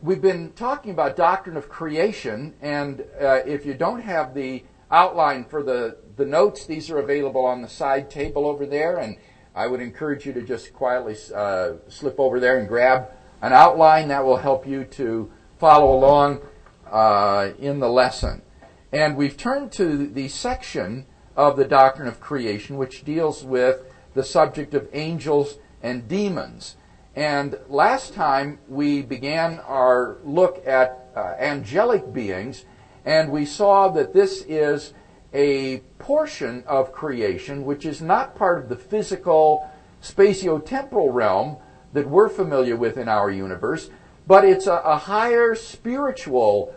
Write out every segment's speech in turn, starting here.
We've been talking about doctrine of creation, and if you don't have the outline for the notes, these are available on the side table over there, and I would encourage you to just quietly slip over there and grab an outline. That will help you to follow along in the lesson. And we've turned to the section of the doctrine of creation which deals with the subject of angels and demons. And last time we began our look at angelic beings, and we saw that this is a portion of creation which is not part of the physical spatio-temporal realm that we're familiar with in our universe, but it's a higher spiritual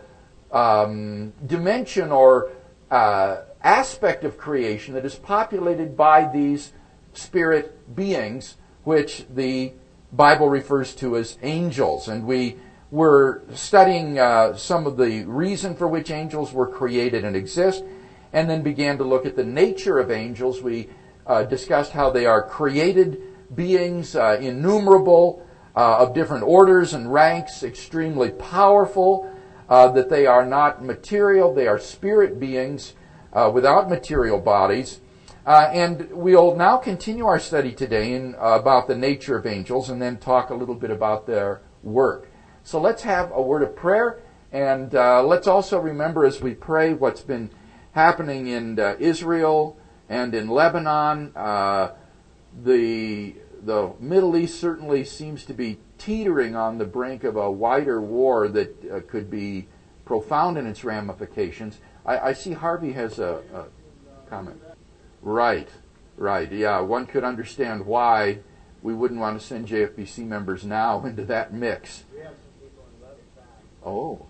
dimension or aspect of creation that is populated by these spirit beings, which the Bible refers to as angels. And we were studying some of the reason for which angels were created and exist, and then began to look at the nature of angels. We discussed how they are created beings, innumerable, of different orders and ranks, extremely powerful, that they are not material, they are spirit beings without material bodies. And we'll now continue our study today about the nature of angels and then talk a little bit about their work. So let's have a word of prayer, and let's also remember as we pray what's been happening in Israel and in Lebanon. The Middle East certainly seems to be teetering on the brink of a wider war that could be profound in its ramifications. I see Harvey has a comment. Right. Yeah, one could understand why we wouldn't want to send JFBC members now into that mix. We have some people in Lebanon. Oh.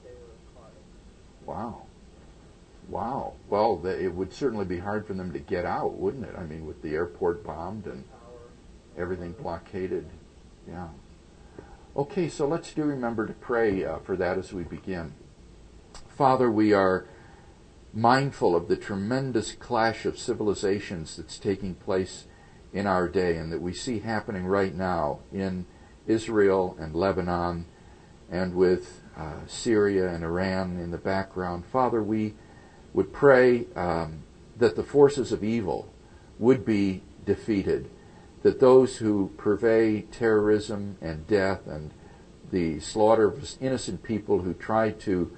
Wow. Well, it would certainly be hard for them to get out, wouldn't it? I mean, with the airport bombed and everything blockaded. Yeah. Okay, so let's do remember to pray for that as we begin. Father, we are mindful of the tremendous clash of civilizations that's taking place in our day and that we see happening right now in Israel and Lebanon and with Syria and Iran in the background. Father, we would pray that the forces of evil would be defeated, that those who purvey terrorism and death and the slaughter of innocent people who try to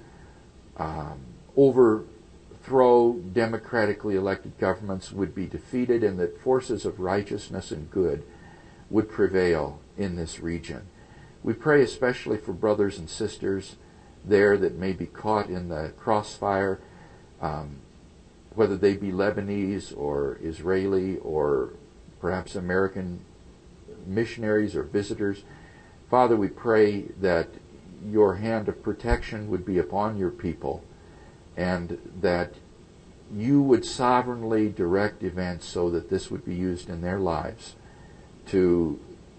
overthrow democratically elected governments would be defeated, and that forces of righteousness and good would prevail in this region. We pray especially for brothers and sisters there that may be caught in the crossfire, whether they be Lebanese or Israeli or perhaps American missionaries or visitors. Father, we pray that your hand of protection would be upon your people and that you would sovereignly direct events so that this would be used in their lives to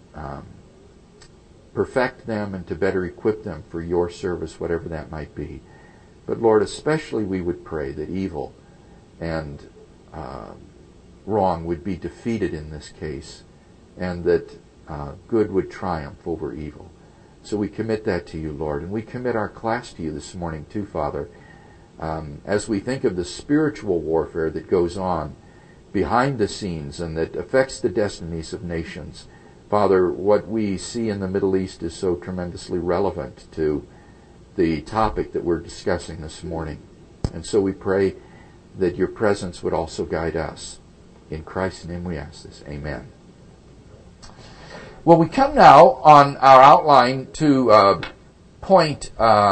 perfect them and to better equip them for your service, whatever that might be. But Lord, especially we would pray that evil and wrong would be defeated in this case, and that good would triumph over evil. So we commit that to you, Lord, and we commit our class to you this morning too, Father, as we think of the spiritual warfare that goes on behind the scenes and that affects the destinies of nations. Father, what we see in the Middle East is so tremendously relevant to the topic that we're discussing this morning. And so we pray that your presence would also guide us. In Christ's name we ask this. Amen. Well, we come now on our outline to point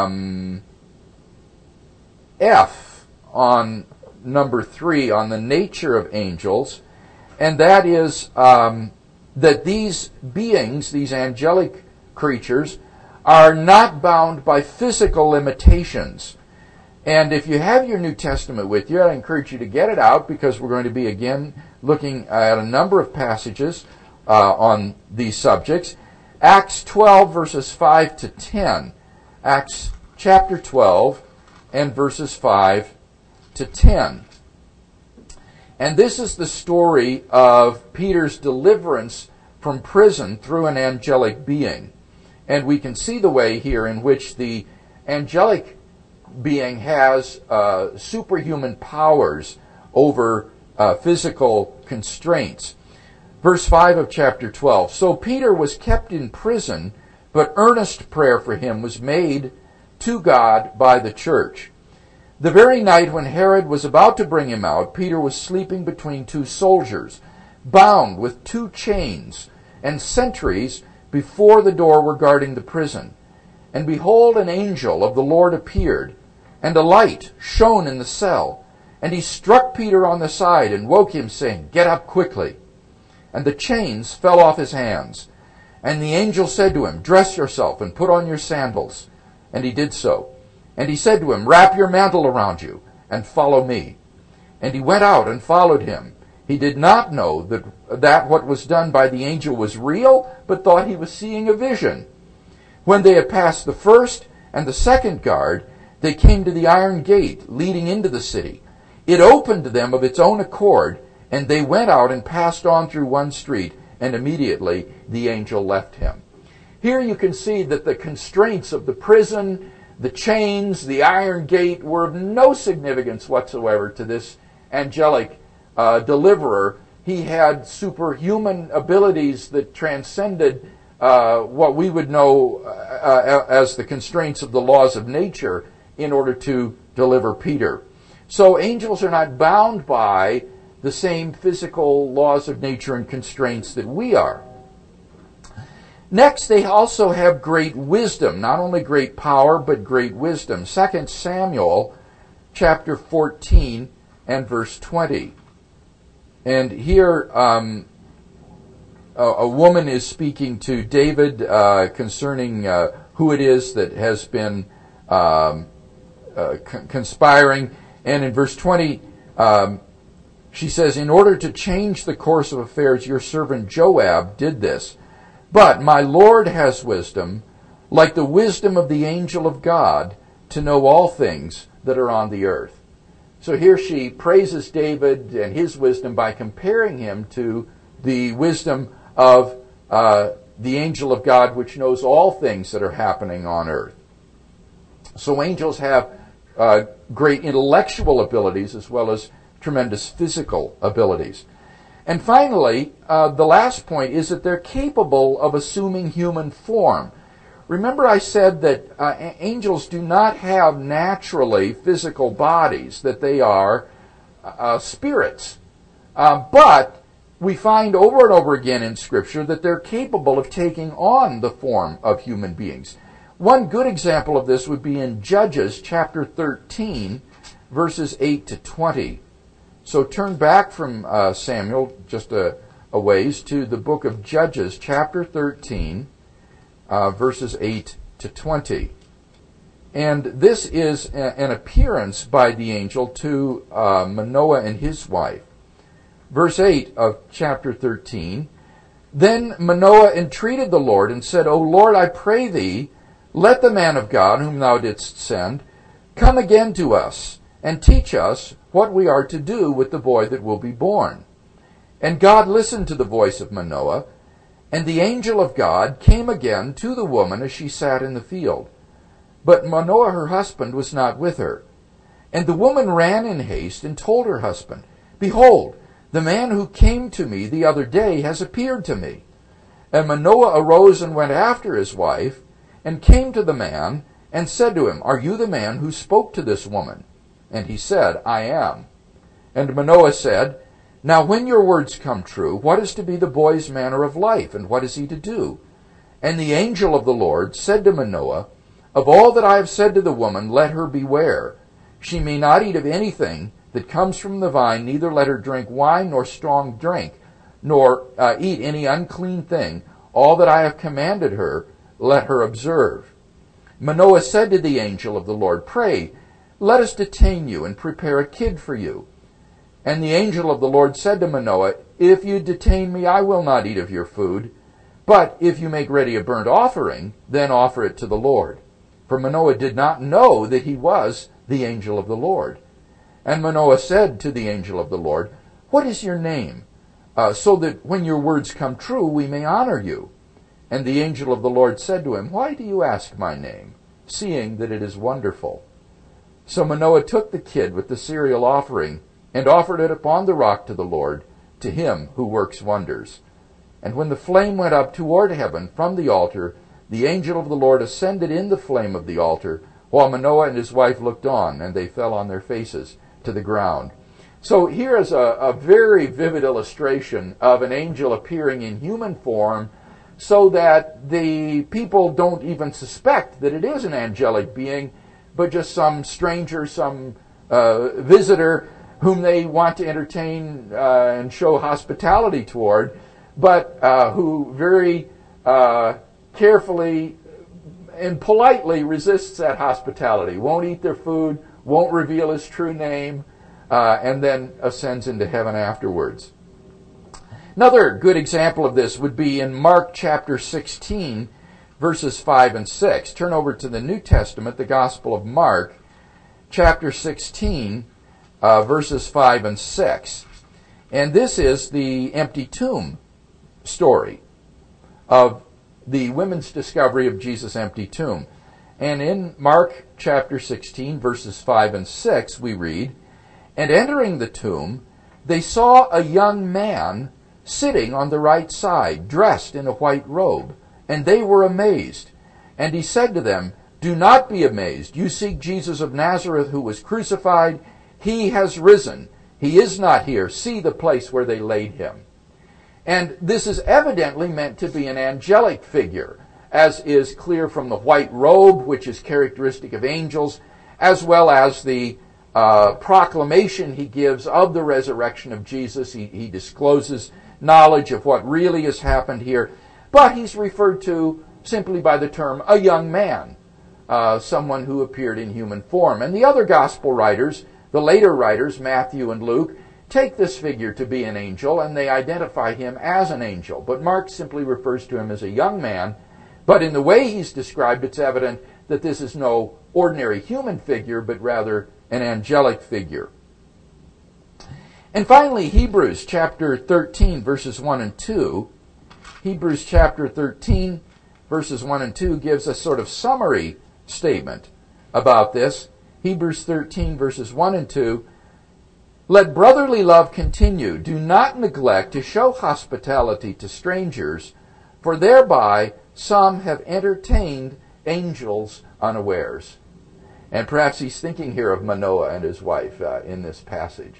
F on number 3 on the nature of angels, and that is that these beings, these angelic creatures, are not bound by physical limitations. And if you have your New Testament with you, I encourage you to get it out, because we're going to be again looking at a number of passages on these subjects. Acts 12 verses 5 to 10. Acts chapter 12 and verses 5 to 10. And this is the story of Peter's deliverance from prison through an angelic being. And we can see the way here in which the angelic being has superhuman powers over physical constraints. Verse 5 of chapter 12. So Peter was kept in prison, but earnest prayer for him was made to God by the church. The very night when Herod was about to bring him out, Peter was sleeping between two soldiers, bound with two chains, and sentries before the door were guarding the prison. And behold, an angel of the Lord appeared, and a light shone in the cell. And he struck Peter on the side and woke him, saying, Get up quickly. And the chains fell off his hands. And the angel said to him, Dress yourself and put on your sandals. And he did so. And he said to him, Wrap your mantle around you and follow me. And he went out and followed him. He did not know that what was done by the angel was real, but thought he was seeing a vision. When they had passed the first and the second guard, they came to the iron gate leading into the city. It opened to them of its own accord, and they went out and passed on through one street, and immediately the angel left him. Here you can see that the constraints of the prison, the chains, the iron gate were of no significance whatsoever to this angelic deliverer. He had superhuman abilities that transcended what we would know as the constraints of the laws of nature in order to deliver Peter. So angels are not bound by the same physical laws of nature and constraints that we are. Next, they also have great wisdom, not only great power, but great wisdom. 2 Samuel chapter 14 and verse 20. And here a woman is speaking to David concerning who it is that has been conspiring. And in verse 20, she says, In order to change the course of affairs, your servant Joab did this. But my Lord has wisdom, like the wisdom of the angel of God, to know all things that are on the earth. So here she praises David and his wisdom by comparing him to the wisdom of the angel of God, which knows all things that are happening on earth. So angels have great intellectual abilities as well as tremendous physical abilities. And finally, the last point is that they're capable of assuming human form. Remember I said that angels do not have naturally physical bodies, that they are spirits. But we find over and over again in Scripture that they're capable of taking on the form of human beings. One good example of this would be in Judges chapter 13, verses 8 to 20. So turn back from Samuel just a ways to the book of Judges chapter 13, verses 8 to 20. And this is an appearance by the angel to Manoah and his wife. Verse 8 of chapter 13, Then Manoah entreated the Lord and said, O Lord, I pray thee, let the man of God whom thou didst send come again to us and teach us what we are to do with the boy that will be born. And God listened to the voice of Manoah, and the angel of God came again to the woman as she sat in the field. But Manoah her husband was not with her. And the woman ran in haste and told her husband, Behold, the man who came to me the other day has appeared to me. And Manoah arose and went after his wife, and came to the man, and said to him, Are you the man who spoke to this woman? And he said, I am. And Manoah said, Now when your words come true, what is to be the boy's manner of life, and what is he to do? And the angel of the Lord said to Manoah, Of all that I have said to the woman, let her beware. She may not eat of anything that comes from the vine, neither let her drink wine nor strong drink, nor eat any unclean thing. All that I have commanded her, let her observe. Manoah said to the angel of the Lord, Pray, let us detain you and prepare a kid for you. And the angel of the Lord said to Manoah, If you detain me, I will not eat of your food. But if you make ready a burnt offering, then offer it to the Lord. For Manoah did not know that he was the angel of the Lord. And Manoah said to the angel of the Lord, What is your name? So that when your words come true, we may honor you. And the angel of the Lord said to him, Why do you ask my name, seeing that it is wonderful? So Manoah took the kid with the cereal offering and offered it upon the rock to the Lord, to him who works wonders. And when the flame went up toward heaven from the altar, the angel of the Lord ascended in the flame of the altar, while Manoah and his wife looked on, and they fell on their faces to the ground. So here is a very vivid illustration of an angel appearing in human form, so that the people don't even suspect that it is an angelic being, but just some stranger, some visitor whom they want to entertain and show hospitality toward, but who very carefully and politely resists that hospitality, won't eat their food, won't reveal his true name, and then ascends into heaven afterwards. Another good example of this would be in Mark chapter 16, verses 5 and 6. Turn over to the New Testament, the Gospel of Mark, chapter 16, verses 5 and 6. And this is the empty tomb story of the women's discovery of Jesus' empty tomb. And in Mark chapter 16, verses 5 and 6, we read, And entering the tomb, they saw a young man sitting on the right side, dressed in a white robe, and they were amazed. And he said to them, Do not be amazed. You seek Jesus of Nazareth, who was crucified. He has risen. He is not here. See the place where they laid him. And this is evidently meant to be an angelic figure, as is clear from the white robe, which is characteristic of angels, as well as the proclamation he gives of the resurrection of Jesus. He discloses knowledge of what really has happened here, but he's referred to simply by the term a young man, someone who appeared in human form. And the other gospel writers, the later writers, Matthew and Luke, take this figure to be an angel, and they identify him as an angel. But Mark simply refers to him as a young man. But in the way he's described, it's evident that this is no ordinary human figure, but rather an angelic figure. And finally, Hebrews chapter 13, verses 1 and 2. Hebrews chapter 13, verses 1 and 2 gives a sort of summary statement about this. Hebrews 13, verses 1 and 2. Let brotherly love continue. Do not neglect to show hospitality to strangers, for thereby some have entertained angels unawares. And perhaps he's thinking here of Manoah and his wife in this passage.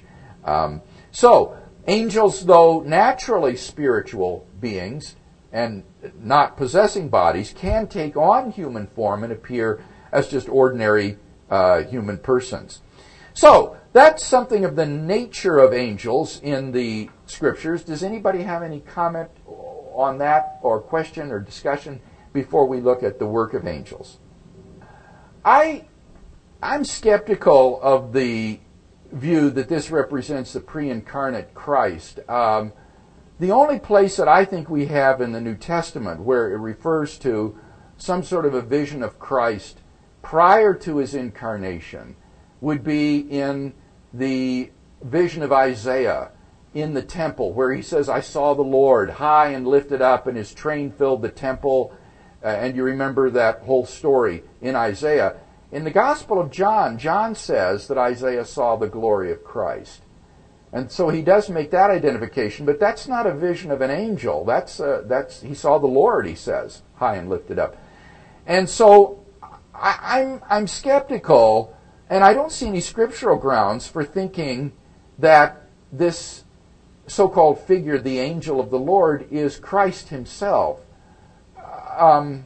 So, angels, though naturally spiritual beings and not possessing bodies, can take on human form and appear as just ordinary human persons. So, that's something of the nature of angels in the Scriptures. Does anybody have any comment on that, or question or discussion before we look at the work of angels? I'm skeptical of the view that this represents the pre-incarnate Christ. The only place that I think we have in the New Testament where it refers to some sort of a vision of Christ prior to his incarnation would be in the vision of Isaiah in the temple, where he says, I saw the Lord high and lifted up, and his train filled the temple. And you remember that whole story in Isaiah. In the Gospel of John, John says that Isaiah saw the glory of Christ. And so he does make that identification, but that's not a vision of an angel. That's he saw the Lord, he says, high and lifted up. And so I'm skeptical, and I don't see any scriptural grounds for thinking that this so-called figure, the angel of the Lord, is Christ himself. When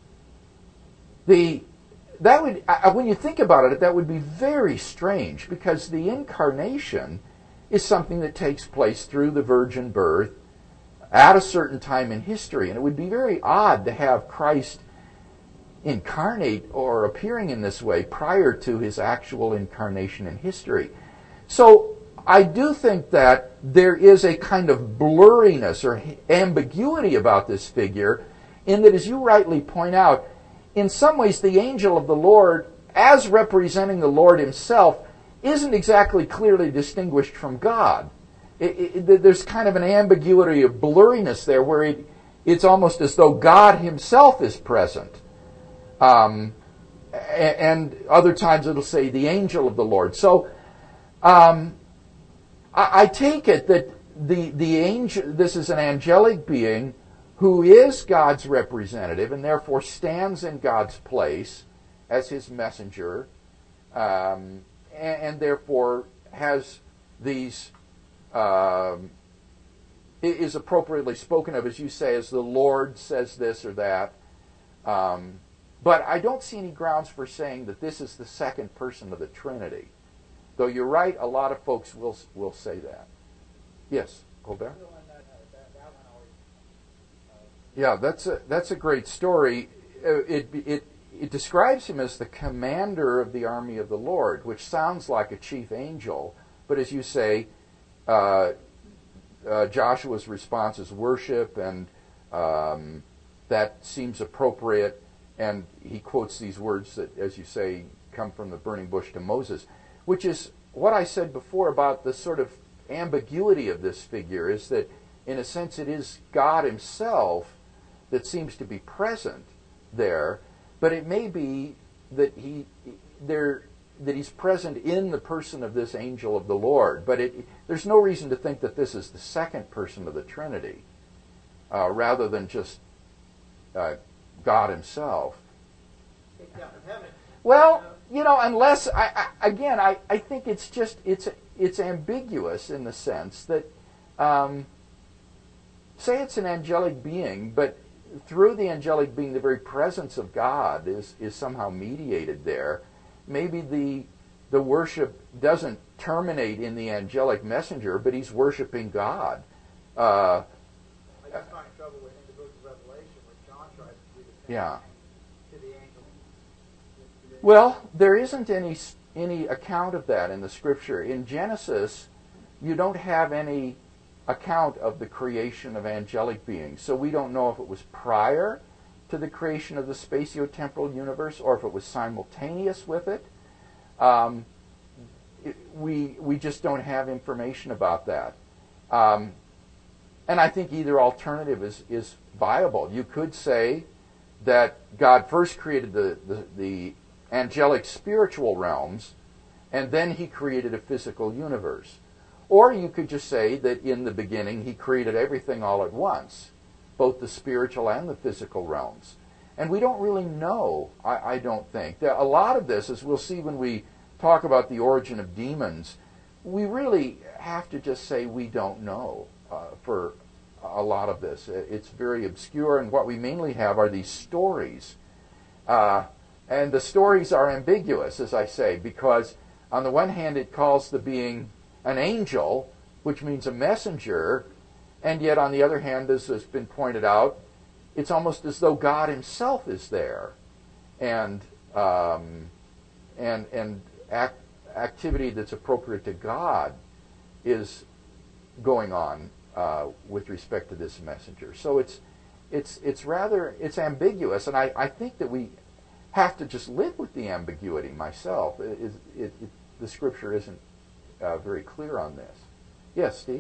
you think about it, that would be very strange, because the incarnation is something that takes place through the virgin birth at a certain time in history. And it would be very odd to have Christ incarnate or appearing in this way prior to his actual incarnation in history. So I do think that there is a kind of blurriness or ambiguity about this figure, in that, as you rightly point out, in some ways the angel of the Lord, as representing the Lord himself, isn't exactly clearly distinguished from God. There's kind of an ambiguity of blurriness there, where it's almost as though God himself is present. And other times it'll say the angel of the Lord. So I take it that the angel, this is an angelic being who is God's representative and therefore stands in God's place as his messenger, and therefore has these, is appropriately spoken of, as you say, as the Lord says this or that. But I don't see any grounds for saying that this is the second person of the Trinity. Though you're right, a lot of folks will say that. Yes, Colbert? Yeah, that's a great story. It describes him as the commander of the army of the Lord, which sounds like a chief angel. But as you say, Joshua's response is worship, and that seems appropriate. And he quotes these words that, as you say, come from the burning bush to Moses, which is what I said before about the sort of ambiguity of this figure, is that in a sense it is God himself that seems to be present there, but it may be that he's present in the person of this angel of the Lord. But there's no reason to think that this is the second person of the Trinity, rather than just God himself. Well, unless I think it's just it's ambiguous in the sense that say it's an angelic being, but through the angelic being, the very presence of God is somehow mediated there. Maybe the worship doesn't terminate in the angelic messenger, but he's worshiping God. I just find trouble with in the book of Revelation where John tries to do the same thing to the angel. Well, there isn't any account of that in the Scripture. In Genesis, you don't have any account of the creation of angelic beings. So we don't know if it was prior to the creation of the spatio-temporal universe or if it was simultaneous with it. We just don't have information about that. And I think either alternative is viable. You could say that God first created the angelic spiritual realms, and then he created a physical universe. Or you could just say that in the beginning he created everything all at once, both the spiritual and the physical realms. And we don't really know, I don't think. A lot of this, as we'll see when we talk about the origin of demons, we really have to just say we don't know for a lot of this. It's very obscure, and what we mainly have are these stories. And the stories are ambiguous, as I say, because on the one hand it calls the being an angel, which means a messenger, and yet on the other hand, as has been pointed out, it's almost as though God himself is there, and activity that's appropriate to God is going on with respect to this messenger. So it's ambiguous, and I think that we have to just live with the ambiguity myself. The Scripture isn't very clear on this. Yes, Steve?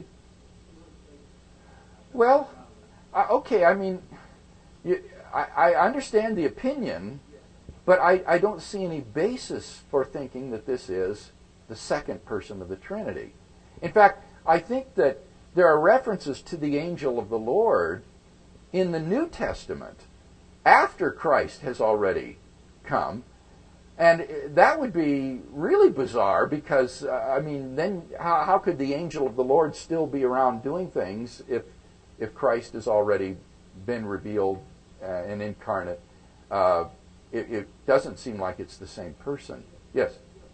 Well, okay, I mean, I understand the opinion, but I don't see any basis for thinking that this is the second person of the Trinity. In fact, I think that there are references to the angel of the Lord in the New Testament after Christ has already come. And that would be really bizarre because, then how could the angel of the Lord still be around doing things if Christ has already been revealed and incarnate? It doesn't seem like it's the same person. Yes?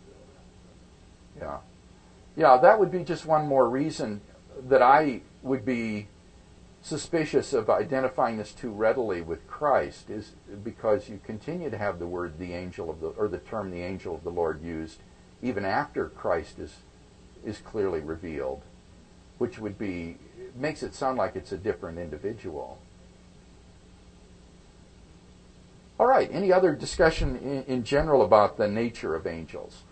Yeah, that would be just one more reason that I would be suspicious of identifying this too readily with Christ, is because you continue to have the word the term the angel of the Lord used even after Christ is clearly revealed, which makes it sound like it's a different individual. All right, any other discussion in general about the nature of angels?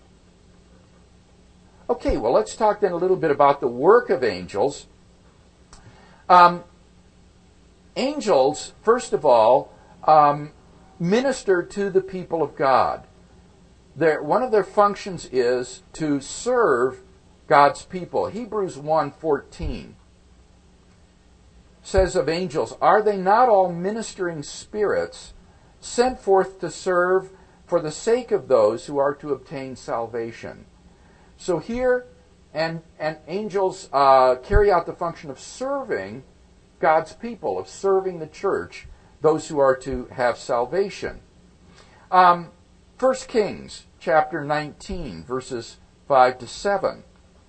Okay, well, let's talk then a little bit about the work of angels. angels, first of all, minister to the people of God. One of their functions is to serve God's people. Hebrews 1:14 says of angels, "Are they not all ministering spirits sent forth to serve for the sake of those who are to obtain salvation?" So here, and angels carry out the function of serving God's people, of serving the church, those who are to have salvation. 1 Kings chapter 19, verses 5 to 7,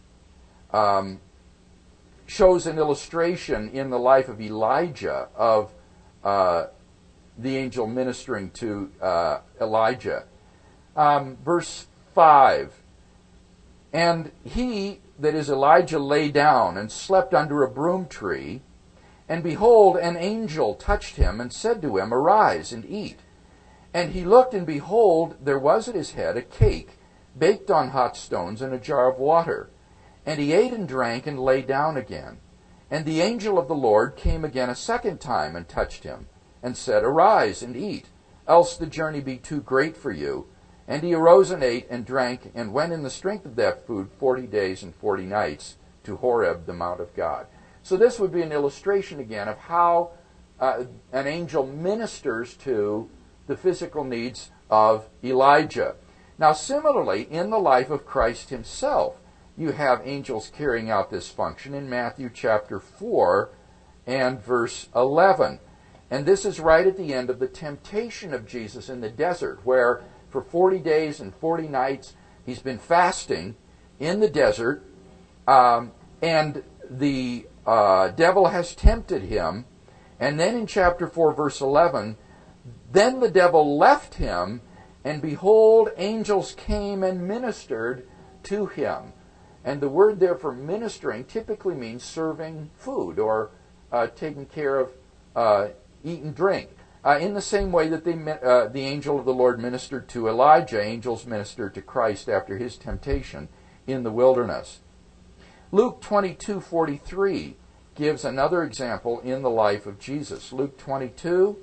shows an illustration in the life of Elijah of the angel ministering to Elijah. Verse 5, "And he," that is Elijah, "lay down and slept under a broom tree, and behold, an angel touched him and said to him, 'Arise and eat.' And he looked, and behold, there was at his head a cake baked on hot stones and a jar of water. And he ate and drank and lay down again. And the angel of the Lord came again a second time and touched him, and said, 'Arise and eat, else the journey be too great for you.' And he arose and ate and drank, and went in the strength of that food 40 days and 40 nights to Horeb, the mount of God." So this would be an illustration again of how an angel ministers to the physical needs of Elijah. Now similarly, in the life of Christ himself, you have angels carrying out this function in Matthew chapter 4 and verse 11. And this is right at the end of the temptation of Jesus in the desert, where for 40 days and 40 nights he's been fasting in the desert, and the devil has tempted him. And then in chapter 4, verse 11, "Then the devil left him, and behold, angels came and ministered to him." And the word there for ministering typically means serving food or taking care of eat and drink. In the same way that the angel of the Lord ministered to Elijah, angels ministered to Christ after his temptation in the wilderness. Luke 22:43 gives another example in the life of Jesus. Luke 22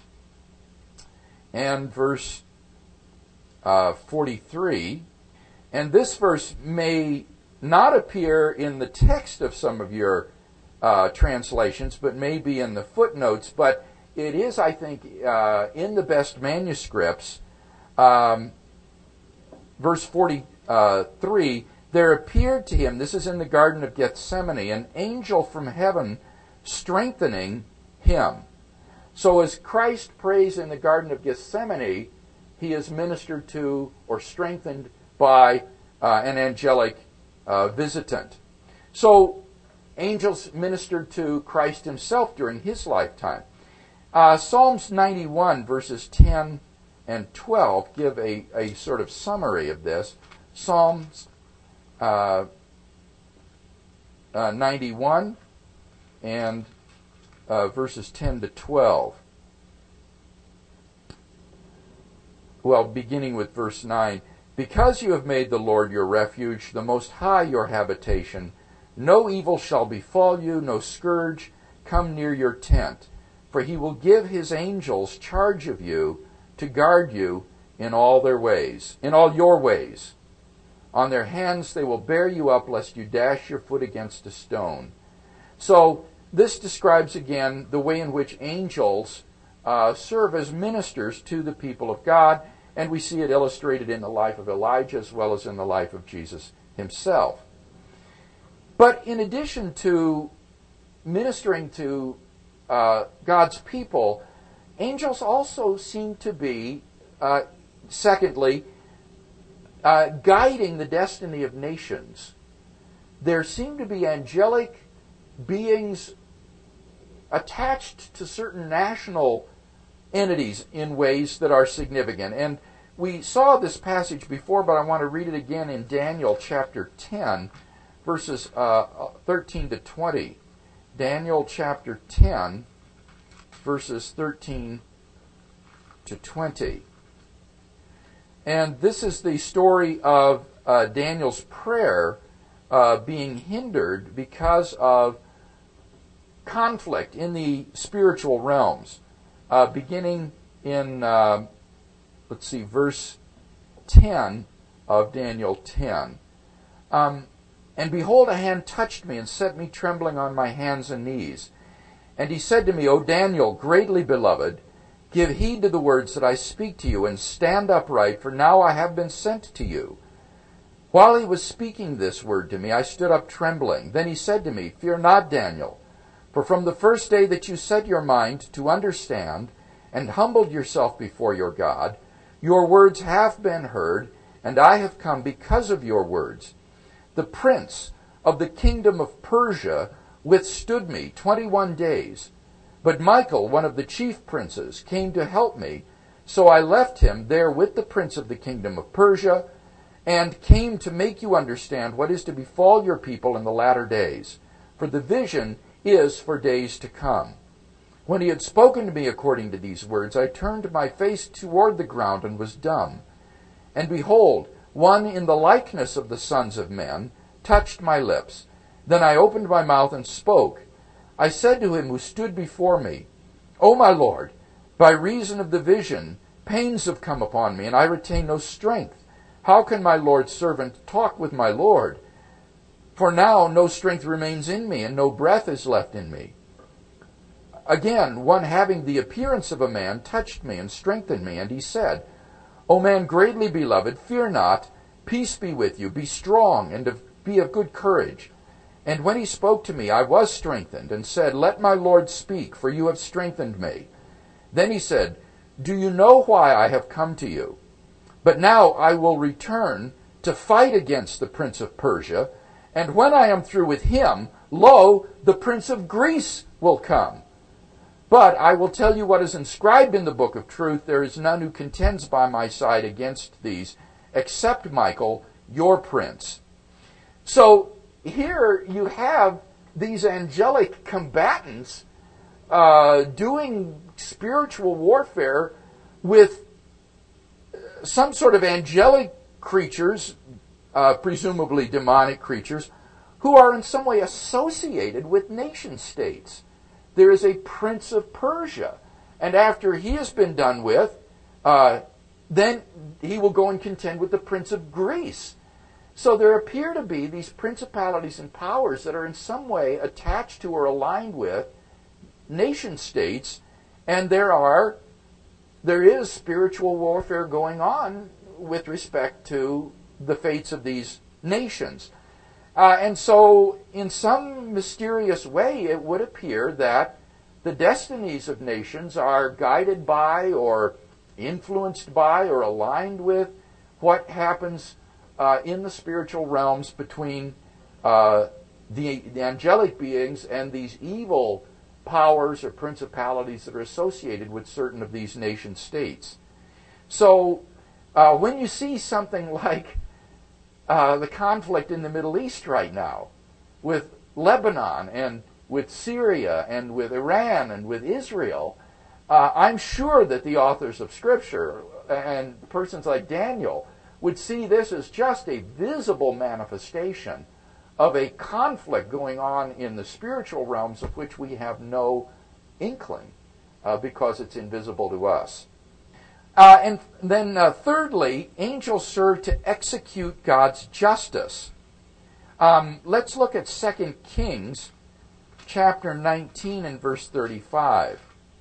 and verse 43. And this verse may not appear in the text of some of your translations, but may be in the footnotes. But it is, I think, in the best manuscripts. Verse 43, "There appeared to him," this is in the Garden of Gethsemane, "an angel from heaven strengthening him." So as Christ prays in the Garden of Gethsemane, he is ministered to or strengthened by an angelic visitant. So angels ministered to Christ himself during his lifetime. Psalms 91 verses 10 and 12 give a sort of summary of this. Psalms 91 and verses 10 to 12. Well, beginning with verse 9. "Because you have made the Lord your refuge, the Most High your habitation, no evil shall befall you, no scourge come near your tent. For he will give his angels charge of you to guard you in all your ways. On their hands they will bear you up, lest you dash your foot against a stone." So this describes again the way in which angels serve as ministers to the people of God, and we see it illustrated in the life of Elijah as well as in the life of Jesus himself. But in addition to ministering to God's people, angels also seem to be, secondly, guiding the destiny of nations. There seem to be angelic beings attached to certain national entities in ways that are significant. And we saw this passage before, but I want to read it again in Daniel chapter 10, verses 13 to 20. Daniel chapter 10, verses 13 to 20. And this is the story of Daniel's prayer being hindered because of conflict in the spiritual realms, beginning in, verse 10 of Daniel 10. And behold, a hand touched me and set me trembling on my hands and knees. And he said to me, O Daniel, greatly beloved, give heed to the words that I speak to you, and stand upright, for now I have been sent to you. While he was speaking this word to me, I stood up trembling. Then he said to me, Fear not, Daniel, for from the first day that you set your mind to understand and humbled yourself before your God, your words have been heard, and I have come because of your words. The prince of the kingdom of Persia withstood me 21 days. But Michael, one of the chief princes, came to help me, so I left him there with the prince of the kingdom of Persia, and came to make you understand what is to befall your people in the latter days. For the vision is for days to come. When he had spoken to me according to these words, I turned my face toward the ground and was dumb. And behold, one in the likeness of the sons of men touched my lips. Then I opened my mouth and spoke. I said to him who stood before me, O my Lord, by reason of the vision, pains have come upon me, and I retain no strength. How can my Lord's servant talk with my Lord? For now no strength remains in me, and no breath is left in me. Again, one having the appearance of a man touched me and strengthened me, and he said, O man greatly beloved, fear not, peace be with you, be strong, and be of good courage. And when he spoke to me, I was strengthened, and said, Let my Lord speak, for you have strengthened me. Then he said, Do you know why I have come to you? But now I will return to fight against the prince of Persia, and when I am through with him, lo, the prince of Greece will come. But I will tell you what is inscribed in the book of truth. There is none who contends by my side against these, except Michael, your prince. So here you have these angelic combatants doing spiritual warfare with some sort of angelic creatures, presumably demonic creatures, who are in some way associated with nation states. There is a prince of Persia, and after he has been done with, then he will go and contend with the prince of Greece. So there appear to be these principalities and powers that are in some way attached to or aligned with nation states, and there is spiritual warfare going on with respect to the fates of these nations. And so, in some mysterious way, it would appear that the destinies of nations are guided by or influenced by or aligned with what happens in the spiritual realms between the angelic beings and these evil powers or principalities that are associated with certain of these nation states. So, when you see something like the conflict in the Middle East right now, with Lebanon and with Syria and with Iran and with Israel, I'm sure that the authors of Scripture and persons like Daniel would see this as just a visible manifestation of a conflict going on in the spiritual realms of which we have no inkling because it's invisible to us. And then thirdly, angels serve to execute God's justice. Let's look at 2 Kings chapter 19 and verse 35.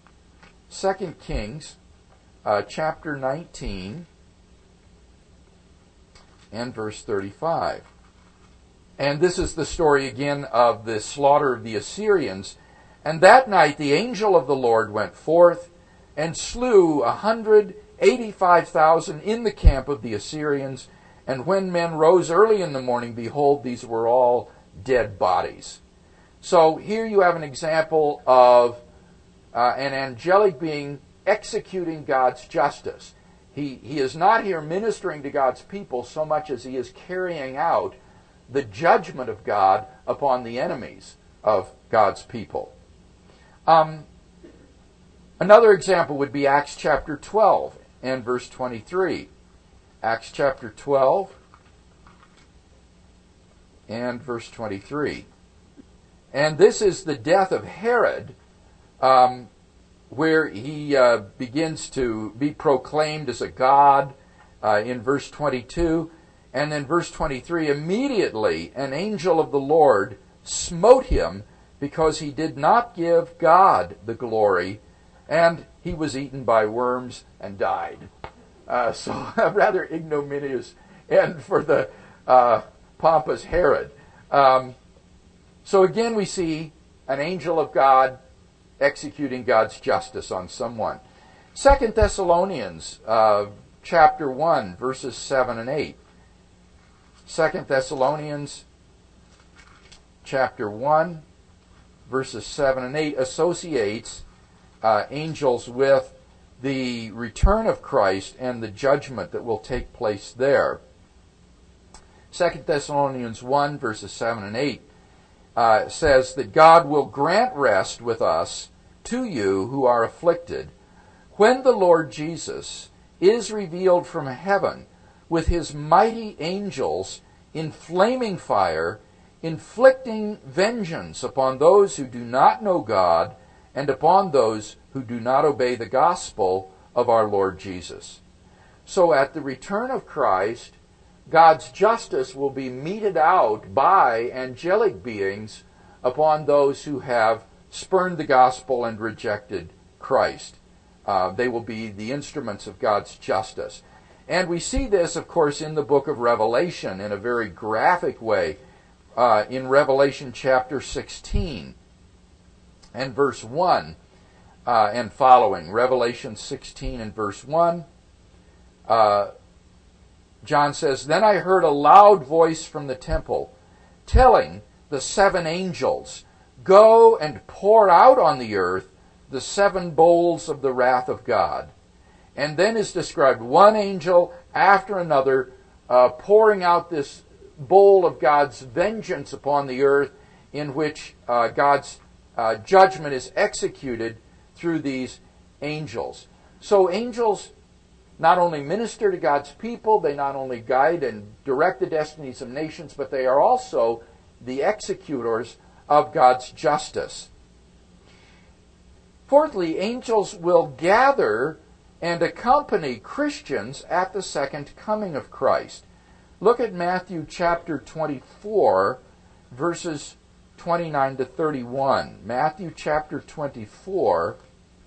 2 Kings chapter 19 and verse 35. And this is the story again of the slaughter of the Assyrians. And that night the angel of the Lord went forth and slew 185,000 in the camp of the Assyrians. And when men rose early in the morning, behold, these were all dead bodies. So here you have an example of an angelic being executing God's justice. He is not here ministering to God's people so much as he is carrying out the judgment of God upon the enemies of God's people. Another example would be Acts chapter 12 and verse 23. Acts chapter 12 and verse 23. And this is the death of Herod, where he begins to be proclaimed as a god in verse 22. And then verse 23, immediately an angel of the Lord smote him because he did not give God the glory, and he was eaten by worms and died. So a rather ignominious end for the pompous Herod. So again we see an angel of God executing God's justice on someone. 2 Thessalonians chapter 1, verses 7 and 8. 2 Thessalonians chapter 1, verses 7 and 8 associates angels with the return of Christ and the judgment that will take place there. 2 Thessalonians 1, verses 7 and 8 says that God will grant rest with us to you who are afflicted, when the Lord Jesus is revealed from heaven with his mighty angels in flaming fire, inflicting vengeance upon those who do not know God and upon those who do not obey the gospel of our Lord Jesus. So at the return of Christ, God's justice will be meted out by angelic beings upon those who have spurned the gospel and rejected Christ. They will be the instruments of God's justice. And we see this, of course, in the book of Revelation in a very graphic way. In Revelation chapter 16 and verse 1 and following. Revelation 16 and verse 1. John says, "Then I heard a loud voice from the temple telling the 7 angels, 'Go and pour out on the earth the 7 bowls of the wrath of God.'" And then is described one angel after another pouring out this bowl of God's vengeance upon the earth, in which God's judgment is executed through these angels. So angels not only minister to God's people, they not only guide and direct the destinies of nations, but they are also the executors of God's justice. Fourthly, angels will gather and accompany Christians at the second coming of Christ. Look at Matthew chapter 24, verses 29 to 31. Matthew chapter 24,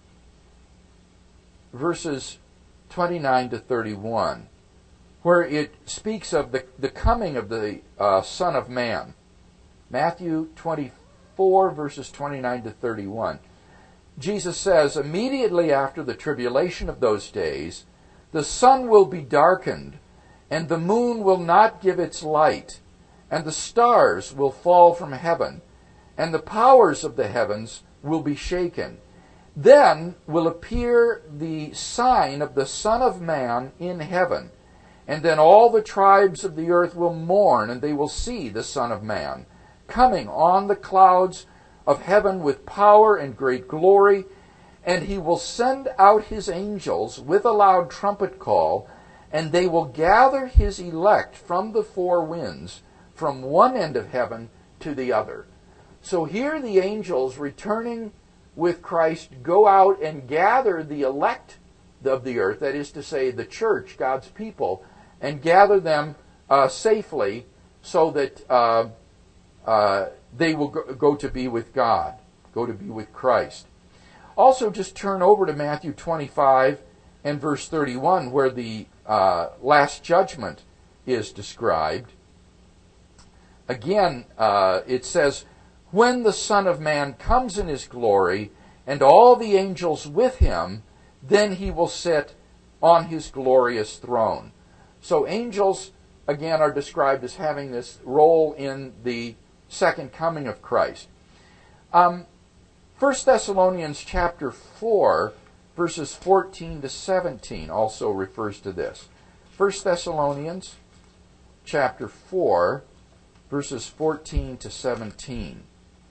verses 29 to 31, where it speaks of the coming of the Son of Man. Matthew 24, verses 29 to 31. Jesus says, "Immediately after the tribulation of those days, the sun will be darkened, and the moon will not give its light, and the stars will fall from heaven, and the powers of the heavens will be shaken. Then will appear the sign of the Son of Man in heaven, and then all the tribes of the earth will mourn, and they will see the Son of Man coming on the clouds of heaven with power and great glory, and he will send out his angels with a loud trumpet call, and they will gather his elect from the 4 winds, from one end of heaven to the other." So here the angels returning with Christ go out and gather the elect of the earth, that is to say the church, God's people, and gather them safely so that they will go to be with God, go to be with Christ. Also, just turn over to Matthew 25 and verse 31, where the last judgment is described. Again, it says, "When the Son of Man comes in his glory, and all the angels with him, then he will sit on his glorious throne." So angels, again, are described as having this role in the second coming of Christ. 1 Thessalonians chapter 4, verses 14 to 17 also refers to this. 1 Thessalonians chapter 4, verses 14 to 17.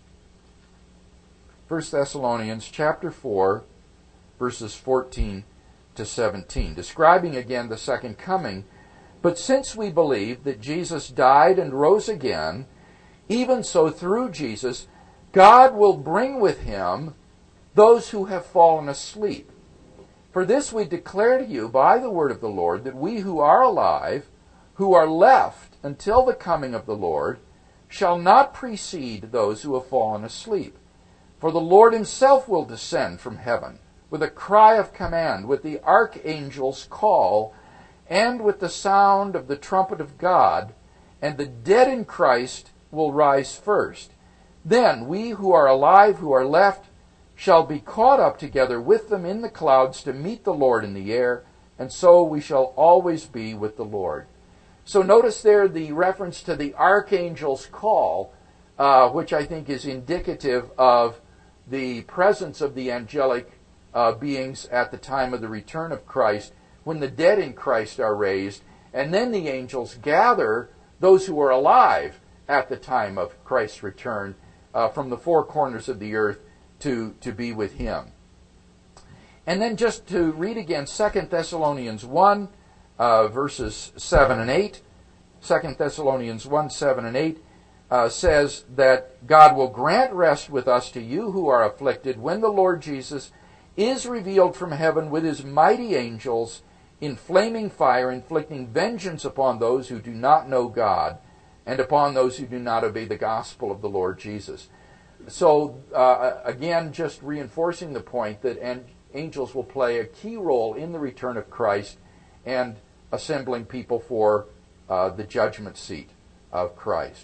1 Thessalonians chapter 4, verses 14 to 17, describing again the second coming. "But since we believe that Jesus died and rose again, even so through Jesus God will bring with him those who have fallen asleep. For this we declare to you by the word of the Lord, that we who are alive, who are left until the coming of the Lord, shall not precede those who have fallen asleep. For the Lord himself will descend from heaven with a cry of command, with the archangel's call, and with the sound of the trumpet of God, and the dead in Christ will rise first. Then we who are alive, who are left, shall be caught up together with them in the clouds to meet the Lord in the air, and so we shall always be with the Lord. So notice there the reference to the archangel's call, which I think is indicative of the presence of the angelic beings at the time of the return of Christ, when the dead in Christ are raised, and then the angels gather those who are alive at the time of Christ's return from the four corners of the earth to be with him. And then just to read again 2 Thessalonians 1, verses 7 and 8. 2 Thessalonians 1, 7 and 8 says that God will grant rest with us to you who are afflicted when the Lord Jesus is revealed from heaven with his mighty angels in flaming fire, inflicting vengeance upon those who do not know God and upon those who do not obey the gospel of the Lord Jesus. So, again, just reinforcing the point that angels will play a key role in the return of Christ and assembling people for the judgment seat of Christ.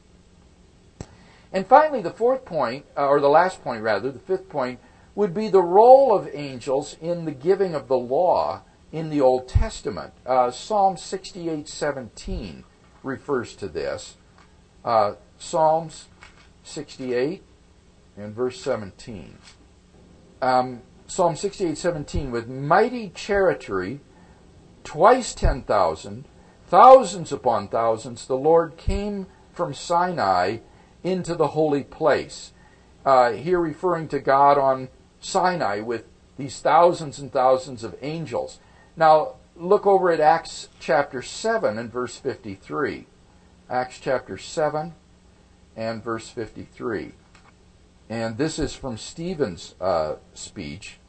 And finally, the fourth point, or the last point rather, the fifth point, would be the role of angels in the giving of the law in the Old Testament. Psalm 68:17 refers to this. Psalms 68 and verse 17. Psalm 68:17, with mighty chariotry, twice 10,000, thousands upon thousands, the Lord came from Sinai into the holy place. Here referring to God on Sinai with these thousands and thousands of angels. Now, look over at Acts chapter 7 and verse 53. Acts chapter 7 and verse 53. And this is from Stephen's speech.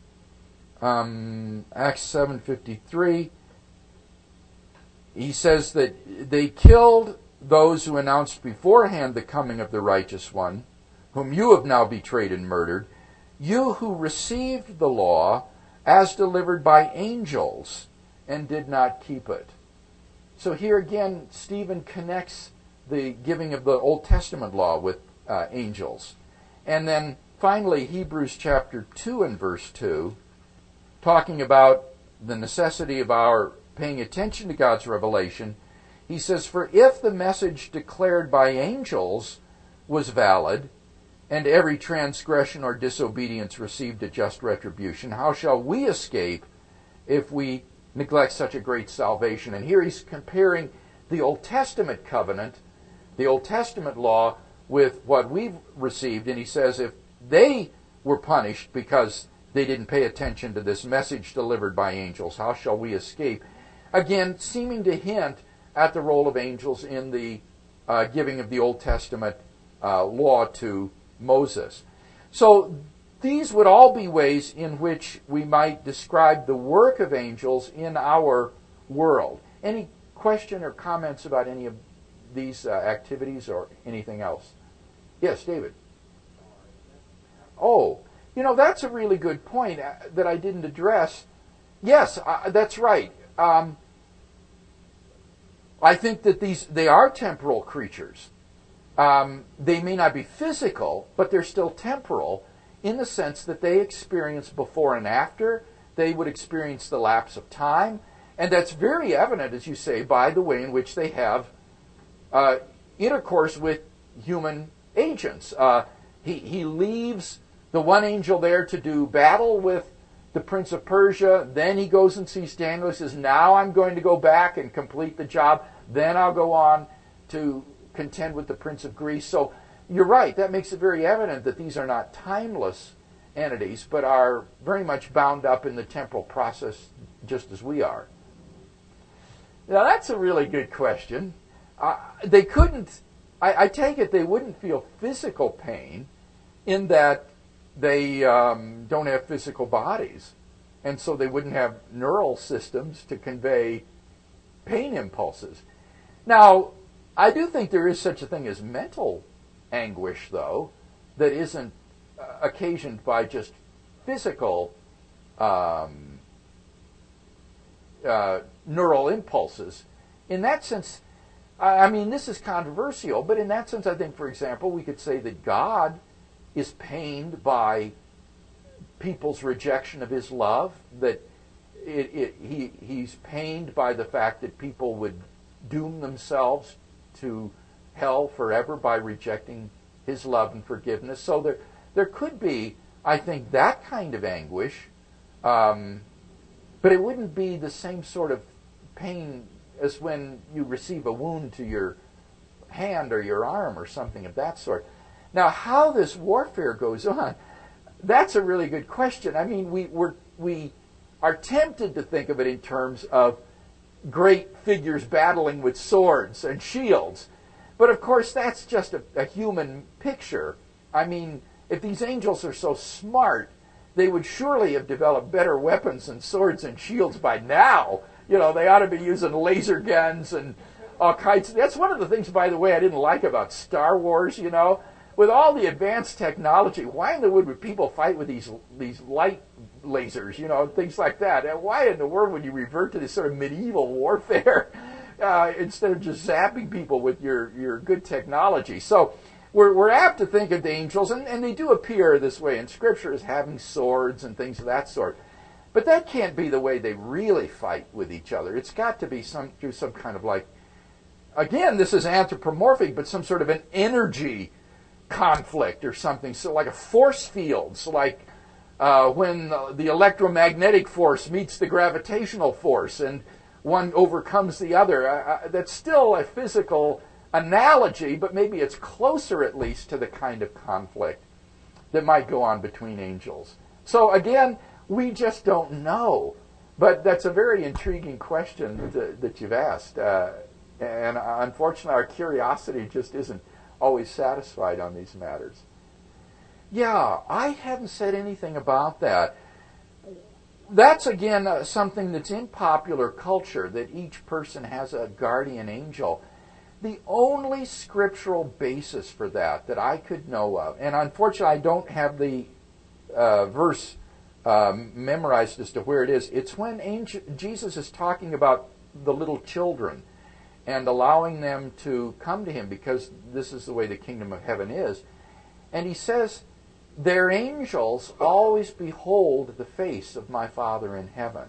Acts 7:53. He says that they killed those who announced beforehand the coming of the righteous one, whom you have now betrayed and murdered, you who received the law as delivered by angels and did not keep it. So here again, Stephen connects the giving of the Old Testament law with angels. And then finally, Hebrews chapter 2 and verse 2, talking about the necessity of our paying attention to God's revelation, he says, for if the message declared by angels was valid, and every transgression or disobedience received a just retribution, how shall we escape if we neglect such a great salvation? And here he's comparing the Old Testament covenant, the Old Testament law, with what we've received, and he says if they were punished because they didn't pay attention to this message delivered by angels, how shall we escape? Again, seeming to hint at the role of angels in the giving of the Old Testament law to Moses. So these would all be ways in which we might describe the work of angels in our world. Any question or comments about any of these activities or anything else? Yes, David. Oh, that's a really good point that I didn't address. Yes, that's right. I think that they are temporal creatures. They may not be physical, but they're still temporal in the sense that they experience before and after. They would experience the lapse of time. And that's very evident, as you say, by the way in which they have intercourse with human agents. He leaves the one angel there to do battle with the Prince of Persia. Then he goes and sees Daniel. He says, now I'm going to go back and complete the job. Then I'll go on to contend with the Prince of Greece. So you're right. That makes it very evident that these are not timeless entities, but are very much bound up in the temporal process just as we are. Now that's a really good question. They couldn't I take it they wouldn't feel physical pain in that they don't have physical bodies. And so they wouldn't have neural systems to convey pain impulses. Now, I do think there is such a thing as mental anguish, though, that isn't occasioned by just physical neural impulses. In that sense, I mean, this is controversial, but in that sense, I think, for example, we could say that God is pained by people's rejection of his love, that he's pained by the fact that people would doom themselves to hell forever by rejecting his love and forgiveness. So there could be, I think, that kind of anguish, but it wouldn't be the same sort of pain as when you receive a wound to your hand or your arm or something of that sort. Now, how this warfare goes on, that's a really good question. I mean, we are tempted to think of it in terms of great figures battling with swords and shields. But of course, that's just a human picture. I mean, if these angels are so smart, they would surely have developed better weapons and swords and shields by now. You know, they ought to be using laser guns and all kinds. That's one of the things, by the way, I didn't like about Star Wars, you know. With all the advanced technology, why in the world would people fight with these light lasers, you know, things like that? And why in the world would you revert to this sort of medieval warfare instead of just zapping people with your good technology? So we're apt to think of the angels, and they do appear this way in Scripture as having swords and things of that sort. But that can't be the way they really fight with each other. It's got to be through some kind of like, again, this is anthropomorphic, but some sort of an energy conflict or something. So like a force field, so like when the electromagnetic force meets the gravitational force and one overcomes the other. That's still a physical analogy, but maybe it's closer at least to the kind of conflict that might go on between angels. So again, we just don't know. But that's a very intriguing question that you've asked. And unfortunately, our curiosity just isn't always satisfied on these matters. Yeah, I haven't said anything about that. That's, again, something that's in popular culture, that each person has a guardian angel. The only scriptural basis for that I could know of, and unfortunately I don't have the verse memorized as to where it is, it's when Jesus is talking about the little children and allowing them to come to him, because this is the way the kingdom of heaven is. And he says, their angels always behold the face of my Father in heaven.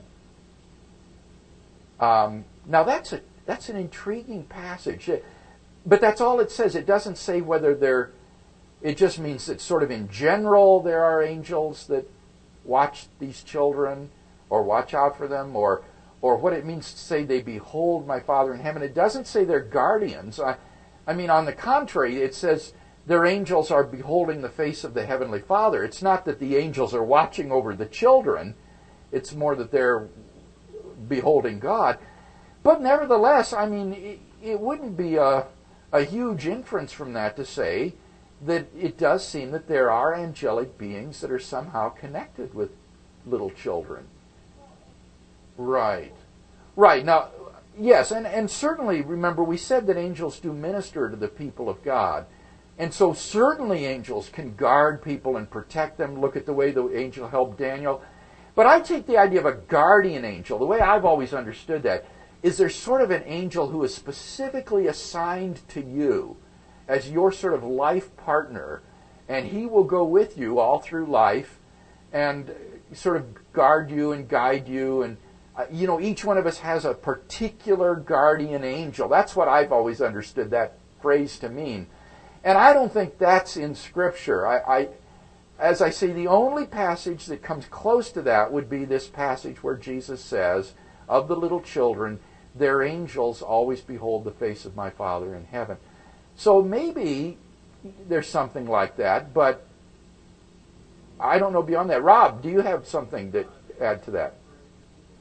Now that's an intriguing passage. But that's all it says. It doesn't say whether it just means that sort of in general there are angels that watch these children or watch out for them, or what it means to say they behold my Father in heaven. It doesn't say they're guardians. I mean, on the contrary, it says their angels are beholding the face of the Heavenly Father. It's not that the angels are watching over the children. It's more that they're beholding God. But nevertheless, I mean, it wouldn't be a huge inference from that to say that it does seem that there are angelic beings that are somehow connected with little children. Right. Now, yes, and certainly, remember, we said that angels do minister to the people of God. And so certainly angels can guard people and protect them. Look at the way the angel helped Daniel. But I take the idea of a guardian angel, the way I've always understood that, is there's sort of an angel who is specifically assigned to you as your sort of life partner, and he will go with you all through life and sort of guard you and guide you. And each one of us has a particular guardian angel. That's what I've always understood that phrase to mean. And I don't think that's in Scripture. As I say, the only passage that comes close to that would be this passage where Jesus says, of the little children, their angels always behold the face of my Father in heaven. So maybe there's something like that, but I don't know beyond that. Rob, do you have something to add to that?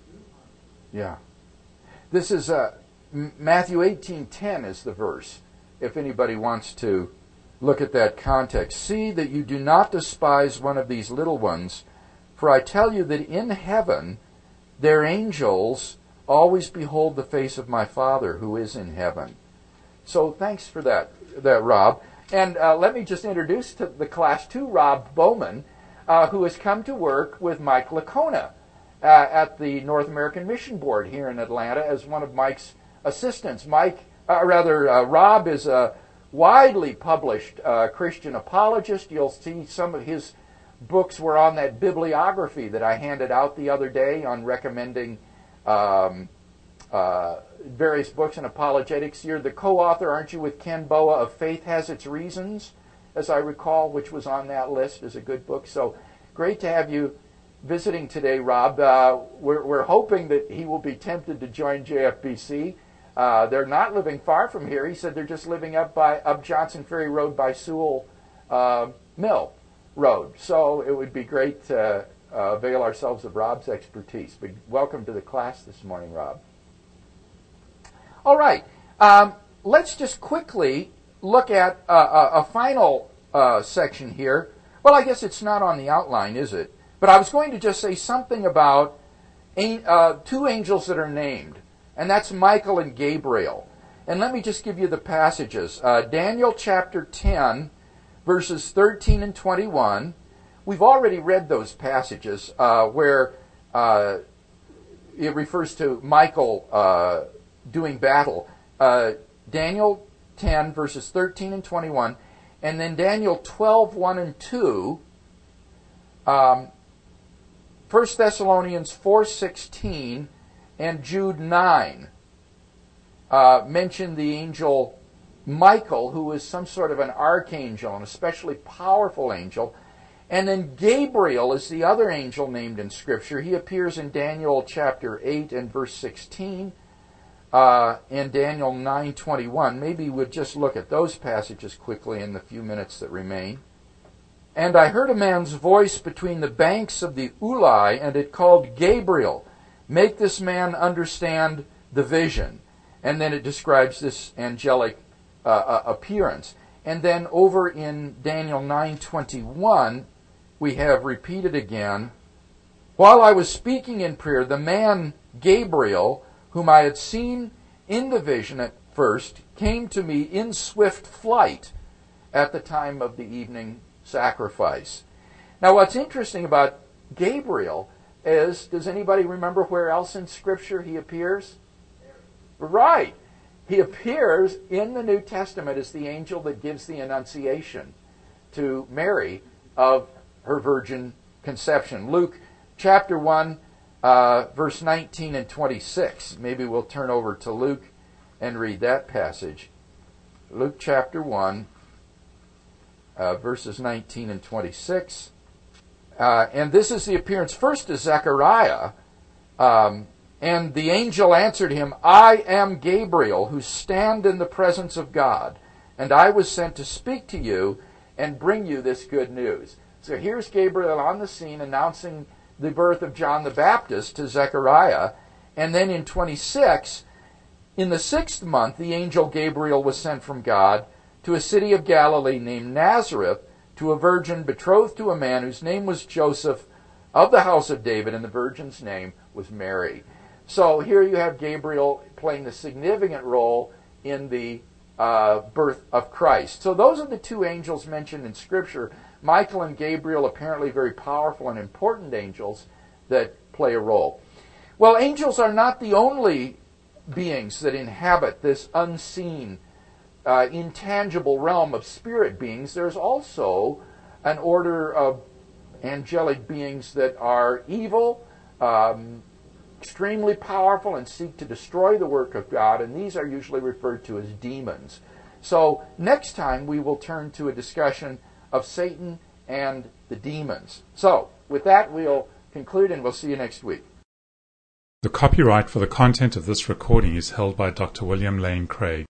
Yeah. This is Matthew 18:10 is the verse. if anybody wants to look at that context. See that you do not despise one of these little ones, for I tell you that in heaven their angels always behold the face of my Father who is in heaven. So thanks for that, Rob. And let me just introduce to the class to Rob Bowman, who has come to work with Mike Licona at the North American Mission Board here in Atlanta as one of Mike's assistants. Rob is a widely published Christian apologist. You'll see some of his books were on that bibliography that I handed out the other day on recommending various books in apologetics. You're the co-author, aren't you, with Ken Boa of Faith Has Its Reasons, as I recall, which was on that list as a good book. So great to have you visiting today, Rob. We're hoping that he will be tempted to join JFBC. They're not living far from here. He said they're just living up Johnson Ferry Road by Sewell Mill Road. So it would be great to avail ourselves of Rob's expertise. But welcome to the class this morning, Rob. All right. Let's just quickly look at a final section here. Well, I guess it's not on the outline, is it? But I was going to just say something about two angels that are named, and that's Michael and Gabriel. And let me just give you the passages. Daniel chapter 10, verses 13 and 21. We've already read those passages where it refers to Michael doing battle. Daniel 10, verses 13 and 21. And then Daniel 12, 1 and 2. 1 Thessalonians 4:16 and Jude 9 mention the angel Michael, who is some sort of an archangel, an especially powerful angel. And then Gabriel is the other angel named in Scripture. He appears in Daniel chapter 8 and verse 16 and Daniel 9:21. Maybe we'll just look at those passages quickly in the few minutes that remain. And I heard a man's voice between the banks of the Ulai, and it called Gabriel, make this man understand the vision. And then it describes this angelic appearance. And then over in Daniel 9:21, we have repeated again, while I was speaking in prayer, the man Gabriel, whom I had seen in the vision at first, came to me in swift flight at the time of the evening sacrifice. Now, what's interesting about Gabriel is, does anybody remember where else in Scripture he appears? Right. He appears in the New Testament as the angel that gives the annunciation to Mary of her virgin conception. Luke chapter 1, verse 19 and 26. Maybe we'll turn over to Luke and read that passage. Luke chapter 1, verses 19 and 26. And this is the appearance first to Zechariah. And the angel answered him, I am Gabriel, who stand in the presence of God, and I was sent to speak to you and bring you this good news. So here's Gabriel on the scene announcing the birth of John the Baptist to Zechariah. And then in 26, in the 6th month, the angel Gabriel was sent from God to a city of Galilee named Nazareth, to a virgin betrothed to a man whose name was Joseph, of the house of David, and the virgin's name was Mary. So here you have Gabriel playing the significant role in the birth of Christ. So those are the two angels mentioned in Scripture. Michael and Gabriel, apparently very powerful and important angels that play a role. Well, angels are not the only beings that inhabit this unseen, intangible realm of spirit beings. There's also an order of angelic beings that are evil, extremely powerful, and seek to destroy the work of God, and these are usually referred to as demons. So next time we will turn to a discussion of Satan and the demons. So with that, we'll conclude, and we'll see you next week. The copyright for the content of this recording is held by Dr. William Lane Craig.